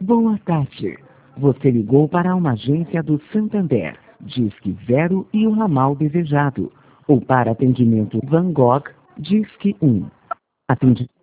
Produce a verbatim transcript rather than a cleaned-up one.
Boa tarde. Você ligou para uma agência do Santander, Disque Zero e o ramal desejado. Ou para atendimento Van Gogh, Disque um. Atendi...